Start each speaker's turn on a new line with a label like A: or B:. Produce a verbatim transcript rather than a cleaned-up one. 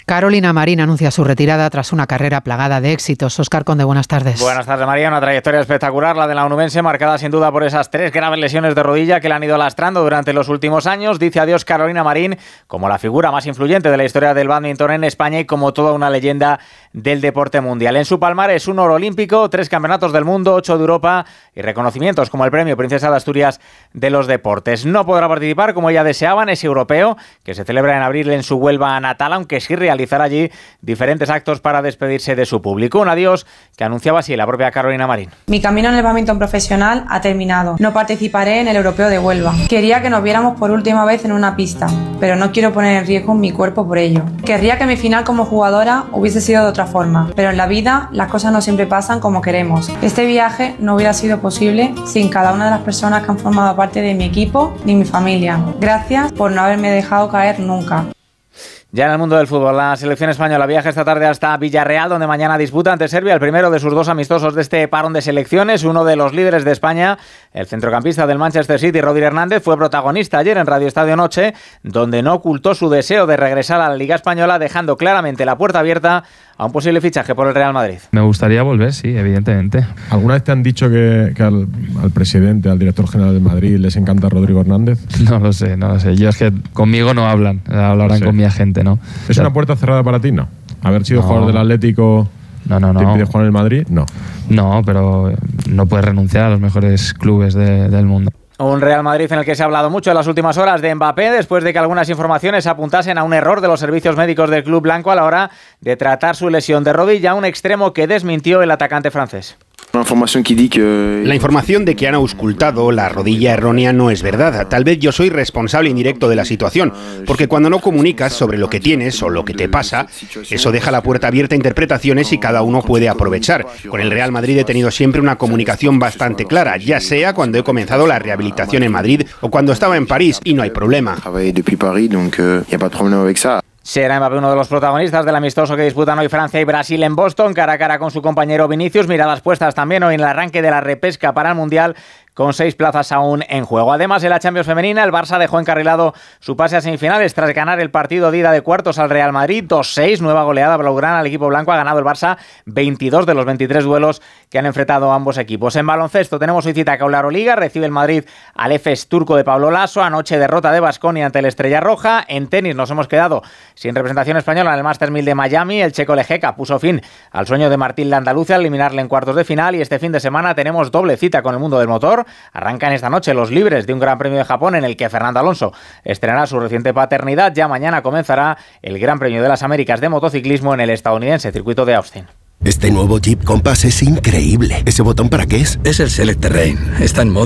A: Carolina Marín anuncia su retirada tras una carrera plagada de éxitos. Óscar Conde, buenas tardes.
B: Buenas tardes, María. Una trayectoria espectacular, la de la onubense, marcada sin duda por esas tres graves lesiones de rodilla que la han ido lastrando durante los últimos años. Dice adiós Carolina Marín como la figura más influyente de la historia del bádminton en España y como toda una leyenda del deporte mundial. En su palmarés, un oro olímpico, tres campeonatos del mundo, ocho de Europa y reconocimientos como el premio Princesa de Asturias de los Deportes. No podrá participar, como ella deseaba, en ese europeo que se celebra en abril en su Huelva natal, aunque sí realizará allí diferentes actos para despedirse de su público. Un adiós que anunciaba así la propia Carolina Marín.
C: Mi camino en el bádminton profesional ha terminado. No participaré en el europeo de Huelva. Quería que nos viéramos por última vez en una pista, pero no quiero poner en riesgo mi cuerpo por ello. Querría que mi final como jugadora hubiese sido de otra forma, pero en la vida las cosas no siempre pasan como queremos. Este viaje no hubiera sido posible sin cada una de las personas que han formado parte de mi equipo ni mi familia. Gracias por no haberme dejado caer nunca.
B: Ya en el mundo del fútbol, la selección española viaja esta tarde hasta Villarreal, donde mañana disputa ante Serbia el primero de sus dos amistosos de este parón de selecciones. Uno de los líderes de España, el centrocampista del Manchester City, Rodri Hernández, fue protagonista ayer en Radio Estadio Noche, donde no ocultó su deseo de regresar a la Liga Española, dejando claramente la puerta abierta a un posible fichaje por el Real Madrid.
D: Me gustaría volver, sí, evidentemente.
E: ¿Alguna vez te han dicho que, que al, al presidente, al director general del Madrid, les encanta Rodrigo Hernández?
D: No lo sé, no lo sé. Yo es que conmigo no hablan, hablarán sí. con mi agente, ¿no?
E: ¿Es o sea, una puerta cerrada para ti? No. ¿Haber sido no. jugador del Atlético
D: no, no, no.
E: te impide jugar en el Madrid? No.
D: No, pero no puedes renunciar a los mejores clubes de, del mundo.
B: Un Real Madrid en el que se ha hablado mucho en las últimas horas de Mbappé, después de que algunas informaciones apuntasen a un error de los servicios médicos del club blanco a la hora de tratar su lesión de rodilla, un extremo que desmintió el atacante francés.
F: La información de que han auscultado la rodilla errónea no es verdad. Tal vez yo soy responsable indirecto de la situación, porque cuando no comunicas sobre lo que tienes o lo que te pasa, eso deja la puerta abierta a interpretaciones y cada uno puede aprovechar. Con el Real Madrid he tenido siempre una comunicación bastante clara, ya sea cuando he comenzado la rehabilitación en Madrid o cuando estaba en París, y no hay problema.
B: Será Mbappé uno de los protagonistas del amistoso que disputan hoy Francia y Brasil en Boston, cara a cara con su compañero Vinicius. Miradas puestas también hoy en el arranque de la repesca para el Mundial, con seis plazas aún en juego. Además, en la Champions femenina, el Barça dejó encarrilado su pase a semifinales tras ganar el partido de ida de cuartos al Real Madrid. dos seis, nueva goleada blaugrana al equipo blanco. Ha ganado el Barça veintidós de los veintitrés duelos que han enfrentado ambos equipos. En baloncesto tenemos hoy cita con la Euroliga. Recibe el Madrid al Efes turco de Pablo Laso. Anoche derrota de Baskonia ante el Estrella Roja. En tenis nos hemos quedado sin representación española en el Masters mil de Miami. El checo Lejeka puso fin al sueño de Martín Landaluce al eliminarle en cuartos de final. Y este fin de semana tenemos doble cita con el mundo del motor. Arrancan esta noche los libres de un Gran Premio de Japón en el que Fernando Alonso estrenará su reciente paternidad. Ya mañana comenzará el Gran Premio de las Américas de motociclismo en el estadounidense circuito de Austin.
G: Este nuevo Jeep Compass es increíble. ¿Ese botón para qué es?
H: Es el Select Terrain. Está en modo